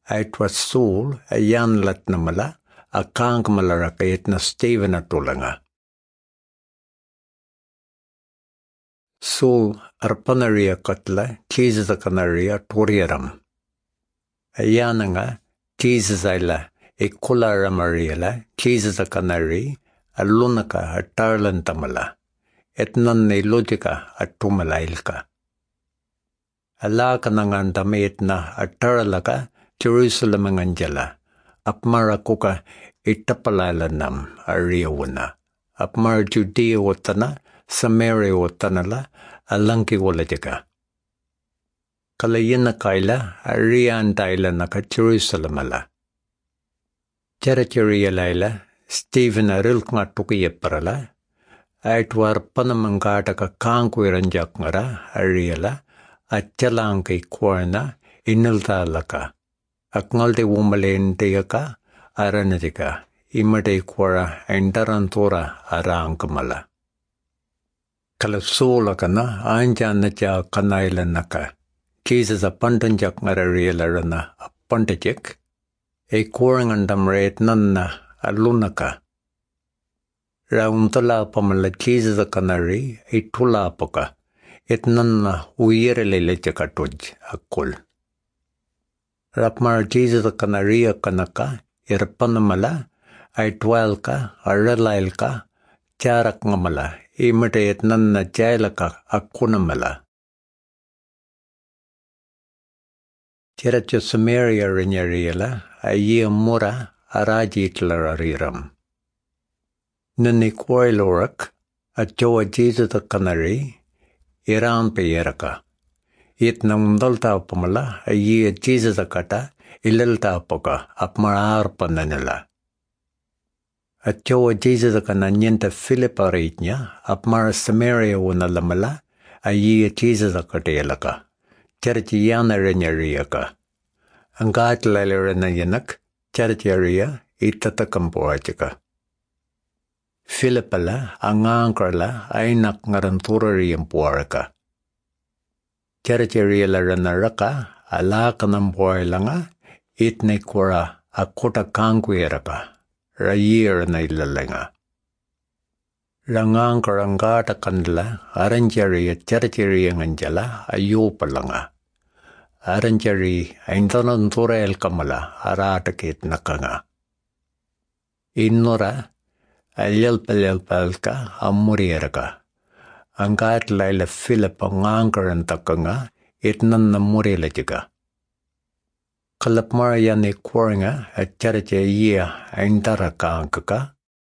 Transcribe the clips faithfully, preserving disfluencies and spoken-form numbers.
Aitwa Saul a yan latnamala a kankmalaraka itna Stephen atulanga. Saul arpanaria katla Jesus kanaria toriaram. A yananga Jesus aila e kulara mariela Jesus kanari a lunaka a tarlantamala. Etnan ne logica a tumalailka. Alaka nangandame etna a taralaka Jerusalem Angela, Apmara Kuka Itapalalanam, Ariawana, Apmar Judea Watana, Samaria Watanala, Alanki Walatika. Kalayina Kaila, Arian Dailanaka, Jerusalemala. Cheracheria Laila, Stephen Arilkma Tukia Parala, Aitwar Panamangataka Kankuiranjakmara, Ariela, Achalanki Kwarna, Inulta Laka. Akngalde wumalen teyaka aranatika imade kwara endarantora arangkamala. Kala sola kana anjana cha kanaila naka. Jesus a pantanjak marariela rana a pantajik. E kwarangandam ret nanna alunaka. Rauntala pamala Jesus a kanari e tula poka. Et nanna uirele lechakatuj akul. Rapmar Jesus kanaria kanaka, irpanamala, aitwalka, aralailka, charak ngamala, imitate nanna jailaka, akunamala. Cheracha Samaria rinyariela, ayia mura, arajitlarariram. Nani koilorak, achoa Jesus kanari, iran peyeraka. It namdalta pamala, a year Jesus akata, ilelta poka, apmarar pananela. A choa Jesus akananyenta Philippa ritnya, apmar Samaria unalamala, a year Jesus akatelaka. Churchiana renyariaka. Angat lalerana yanak, churcharia, itatakampoachika. Philippala, angankrala, ainak ngaranturari empuaraka. Cheracheria la ranaraka, alaka nampoilanga, itne kora akota kangueraka, rayir na ilalenga. Rangang karangata kandla, aranjari at cheracheria nganjala, ayupalanga. Aranjari, aintanantura el kamala, aratakit nakanga. Innora, ayelpalelpalka, amurieraka. Angat laila Philip ngangaran takanga itnan na murila jiga. Kalapmara yani kwaringa at characha iya aindara kaangaka.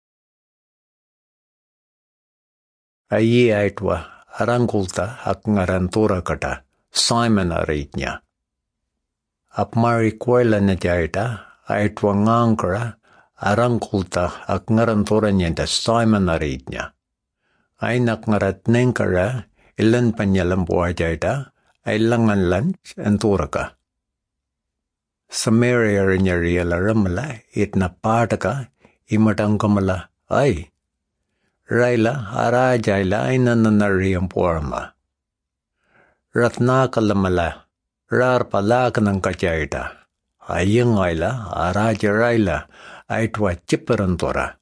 Ayi aitwa arangulta akngarantura kata Simon aritnya. Apmari kwaila na jaita aitwa ngangara arangulta akngarantura nyenda Simon aritnya. Ainak ngarat nengkara ilan panyalam buajaita ailangan lunch anturaka. Samaria rinyariya la ramala itna partaka imatangkamala ay. Raila arajaila ainananariyam puarma. Ratnakalamala rarpalak ng kajaita. Ayang aila araja raila aitwa chiparantora.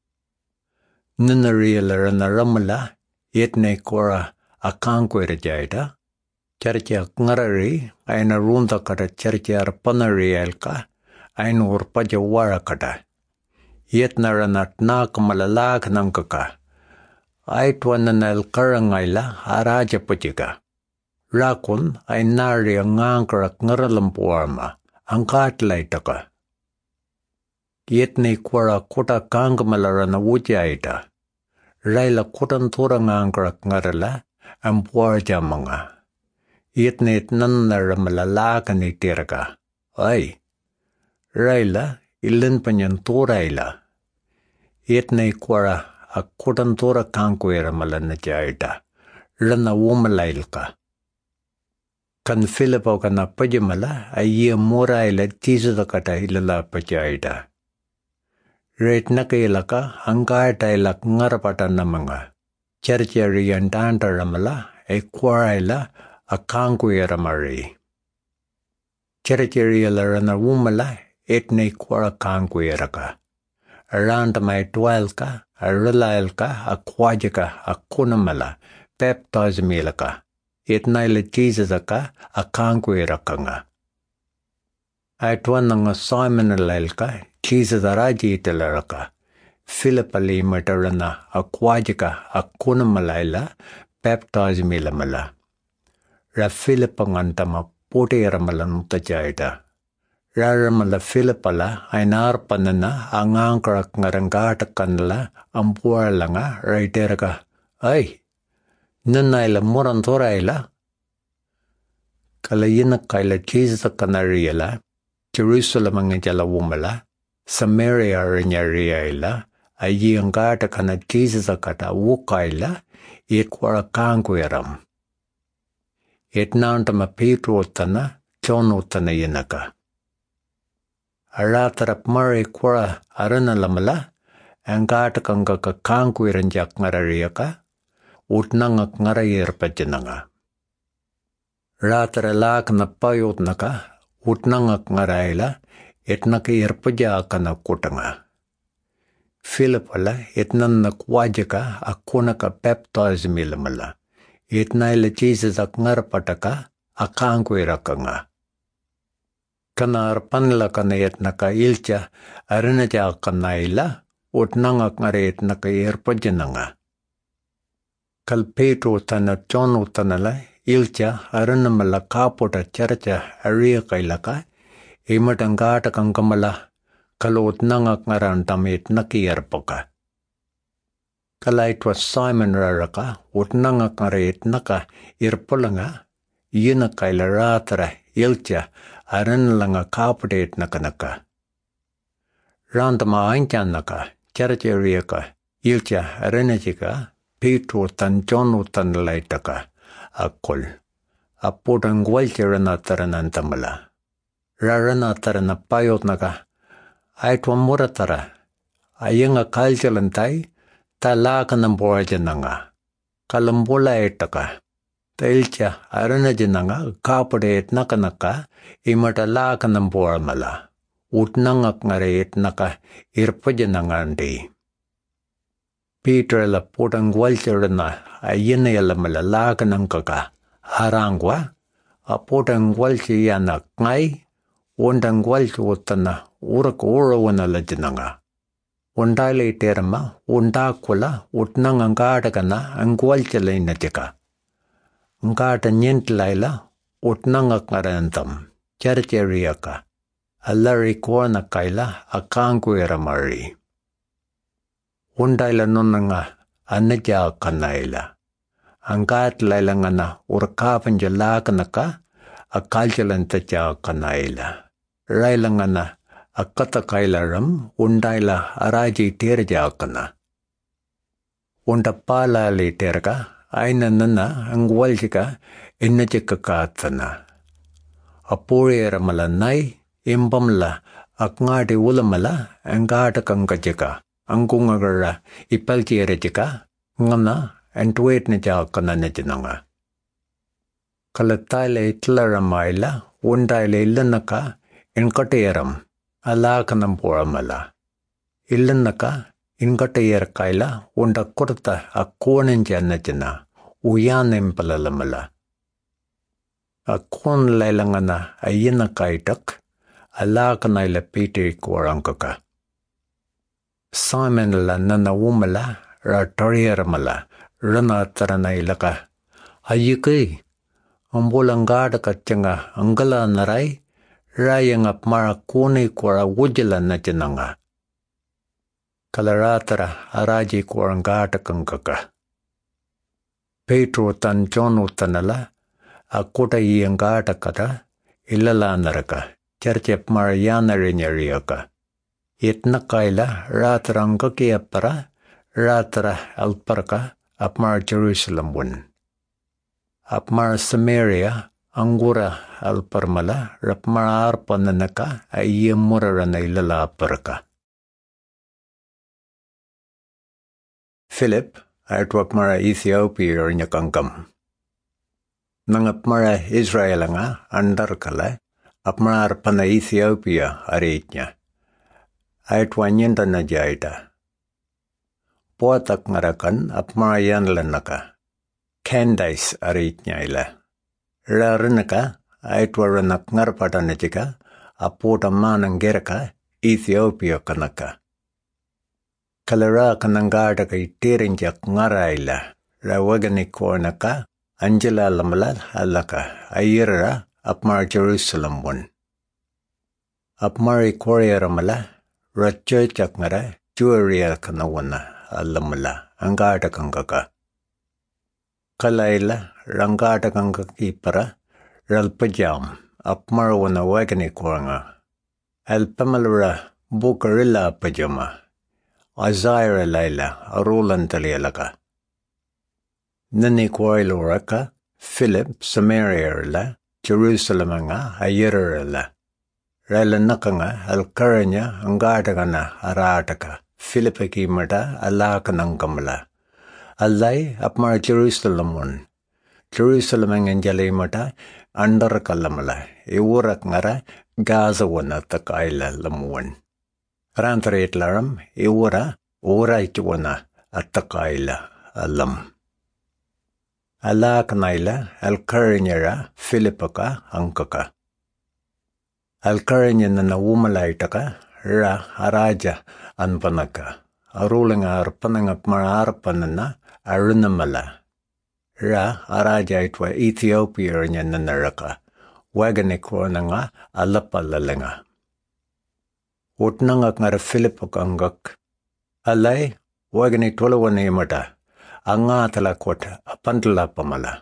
Ninariela naramala, yetne kora akankwera jaita, charcha ngarari, aina runda kata charcha arpanarielka, aina urpaja wara kata. Yetna ranatnak malalak nangkaka. Aitwa nanal karangaila araja pachika. Rakun ainari angangkarak ngaralampuarma, angkat laitaka. Yetne kwara kota kangamalara na wujaita. Raila kotan tura ngangkarak ngarala ampuar jamanga. Yetne nanara malalaka ni tiraka. Ay. Raila ilan panyan turaila. Yetne kwara a kotan tura kangkwera malana jaita. Rana wumalailka. Kan Philippa kana pajamala ay mura ila tisu kata ilala pajaita. Ret nakailaka angkata ilak ngarapata namanga. Charchari yantanta ramala e kwaraila a kankuya ramari. Cheracherialarana wumala etne kwara kangueraka. Around my dwelka, a relialka, a quajica, a kunamala, baptize milaka. Etnaila Jesusaka, a kanguerakanga. Aitwananga Simon Lelka, Jesus Araji Telaraka. Philipali Matarana, a quajica, a kunamalaila, baptize milamala. Ra Philipangantama Poteramalanu Tajaida. Raramala Philipala, Ainar Panana, Angankrak Narangata Kanala, Ampuarlanga, Raiteraka. Ay, Nanaila Morantoraila Kalayina Kaila Jesus Canariela, Jerusalem ang Jala Wumala, Samaria Rinyariela, Ayangata Kana Jesus Akata Wukaila, Equara Kangueram. It Nantama Petro Tana, John Tana Yenaka. Aratarap Mari Quara Arana Lamala, Angata Kangaka Kangueranjak Narariaka, Utnangak Narayer Pajananga. Ratara lak na payot naka, Utnangak Naraila, Etnaka Yerpajaka na Kutanga. Philipala, Etnan na Kwajaka, Akunaka baptize milamala. Etnaila Jesus ak Narpataka, Akanguerakanga. Kanar panla kanayet naka ilcha, Arinaja kanaila, Utnangak Naret naka Yerpajananga. Kal Petro tana John tanala ilcha aranamala kapota characha aria kailaka imatangata kangamala kalot nangak ngaran tamit nakiyarpoka. Kala it was Simon raraka ut nangak ngaret naka irpolanga yina kaila ratara ilcha aranalanga kapotet nakanaka. Randama anchanaka characha riaka ilcha aranachika Petro tan John tan laitaka, akol. Apodang walcherana taranantamala. Rarana tarana payot naka. Aitwa muratara. Ayanga kalchalantai, talaka namborajananga. Kalambola etaka. Tailcha aranajananga kapade et nakanaka, imata laka namboramala. Utnangak ngare et naka irpajanangandi. Peter la potang walcherana ayena yala malalaga ng kaka harangwa a potang walchi yana ngay wondang walchi utana urak urawana lajananga wondale terma wondakula utnang angada kana ang walchalay na tika angada nyentlayla utnang akarantam charcheriaka alari kuwana kaila akangwera mari. Undaila nunanga anaja kanaila. Angkat laila ngana urkapan jala kanaka akaljalan taja kanaila. Raila ngana akata kaila ram undaila araji terja kana. Unda pala li terka aina nana angwaljika inajika katana. Apuri ramalanay imbamla akngadi ulamala angata kangkajika. Angkungagara ipalchirejika ngana antuet na jakana na jinanga. Kalatale itlaramaila undaile illanaka inkateram alakanam poramala. Illanaka inkateer kaila unda kurta akuaninja na jina uyanim palalamala. Akun lailangana ayina kaitak alakanaila piti kuarangkaka. Simon la nana wumala ra torieramala rana taranailaka. Ayiki ambulangada kachanga angala narai rayangap mara kuni kwara wujila na jananga. Kalaratara araji kwarangata kangaka. Petro tan John tanala akuta yangata kata ilala naraka charchep mariana rinyariaka. Itna kaila rataranga kiapara ratara alparka apmar Jerusalem wun. Apmar Samaria angura alparmala rapmar arpananaka ayyamurarana ilala aparka. Philip artwakmara Ethiopia nyakangkam. Nangapmara Israel nga andar kala apmar pana Ethiopia aritnya. Aitwa nyenda na jaita. Puatak ngarakan apmar yan lanaka. Candice aritnya ila. Rarinaka aitwa ranak ngarpada na jika aputa manang geraka Ethiopia kanaka. Kalara kanangada kay tirinjak ngaraila. Rawagani kornaka Angela lamala alaka ayira apmar Jerusalem one. Apmari korea ramala rachachak ngara juaria kanawana alamala angada kangaka. Kalaila rangada kangaki para ralpajam apmar wana wagani koranga. Alpamalura bukarilla pajama. Azaira laila arulantalialaka. Nani Kwailoraka, Philip, Samaria la, Jerusalem nga, ayira la. Rala nakanga, alkaranya, angadagana, arataka, Philipaki mata, alakanangamala. Alay, apmar Jerusalem one. Jerusalem anganjali mata, andarakalamala, iwurak ngara, Gaza wana takaila lamuan. Rantarit laram, iwura, ura ituwana, atakaila, alam. Ala kanaila alkaranyara Philipaka angkaka. Alkaranya na nawumalaitaka ra araja anpanaka. Arulanga arpanangap mararpanana arunamala. Ra araja itwa Ethiopia nya nanaraka. Waganikwa nga alapalalanga. Utnangak ngara Philipaka angak. Alay waganitwalawan imata. Anga tala kota apantala pamala.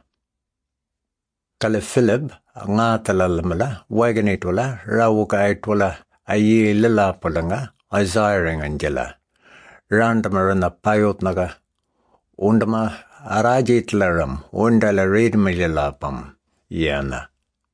Kale Philip anga tala lamala waganitola rawuka aitola ayi lila palanga azaring anjala. Randamarana payot naga undama arajit laram undala readmililapam yana.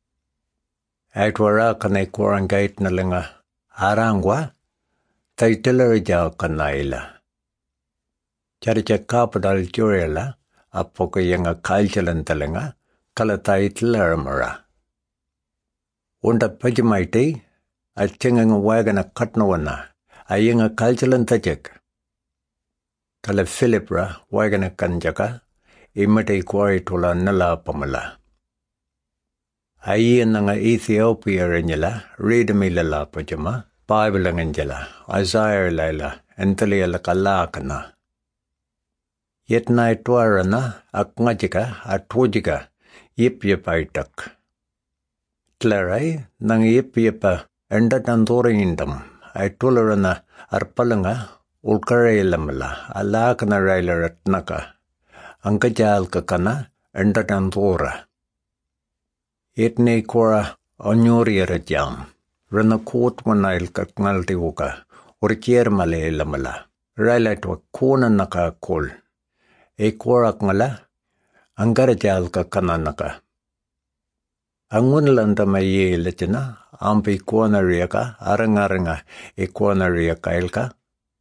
Aitwara kanay korangait nalinga arangwa taitilarja kanaila. Charicha kapadal jurela, apoka yanga kalchalan talanga, kalatait laramara. Unda pajamaiti, a chingang wagana katnawana, a yanga kalchalan tajak. Kala Philipra, wagana kanjaka, imate kwari tola nala pamala. Ayi nanga Ethiopia renyala, readamilala pajama, Bible anganjala, Isaiah laila, entaliala kalakana. Yet na itwarana akngajika atwojika yip yipaitak. Tlaray nang yip yipa endatantorindam ay tularana arpalanga ulkarailamala alakana railaratnaka. Ang kajal kakana endatantora. Yetne kora onyuriara jam. Rana kot manail kakngaltiwuka urkier malailamala. Railatwa kona naka kol. E korak ngala, angarajal ka kananaka. Angun landa maye letina, ampi kuana riaka, arangaranga e kuana riaka ilka.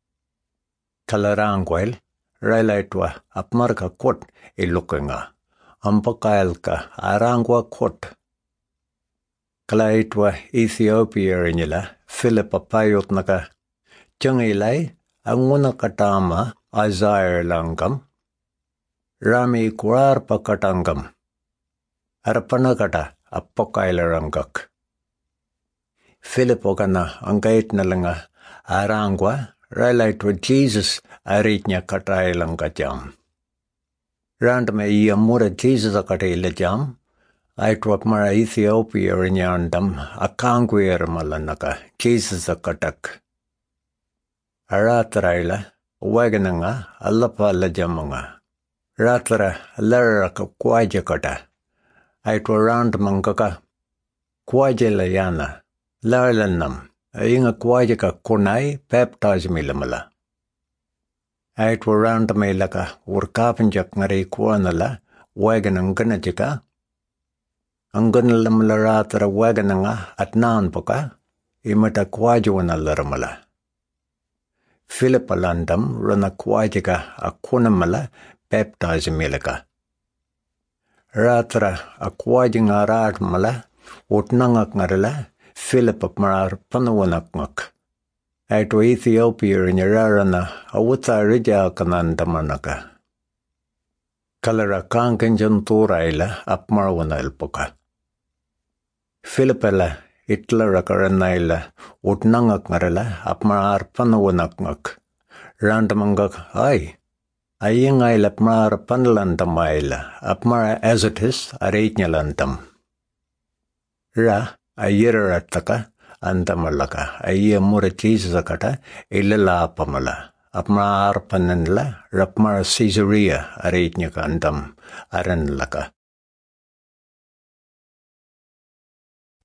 Kalarangwel, railaitwa apmarka kot e lukenga. Ampakailka, arangwa kot. Kalaitwa Ethiopia rinila, Philippa payot naka. Changilay, anguna katama, Isaiah langam. Rami kurar pakatangam. Arpanakata apokailarangak. Philipokana angait nalanga arangwa railaitwa Jesus aritnya katailangkajam. Randame iamura Jesus akatailajam. Aitwak mara Ethiopia rinyandam akangwir malanaka Jesus akatak. Aratraila wagananga alapa lajamanga. Ratlara laraka kwaja kata. Aitwa round mangaka. Kwaja layana. Larlanam. Inga kwaja ka kunai baptize milamala. Aitwa round melaka urkapanjak ngari kuanala waganang ganajika. Anganalamala ratara wagananga at naan poka. Imata kwaja wanalarmala. Philippalandam rana kwaja ka akunamala baptize milaka. Ratra akwajing arat mala utnangak ngarala Philip ap mar panawanakmak. Aito Ethiopia nyararana awuta rija kanandamanaka. Kalara kankenjan turaila ap marwanalpoka. Philipela itlara karanaila utnangak ngarala ap mar panawanakmak. Randamangak ay. Ayingaila ap mar panlandamaila ap mar azotis areitnyalantam. Ra ayirarataka antamalaka ayya mura Jesus-akata ilala apamala apmar pananla rapmar Caesarea areitnyaka antam aranlaka.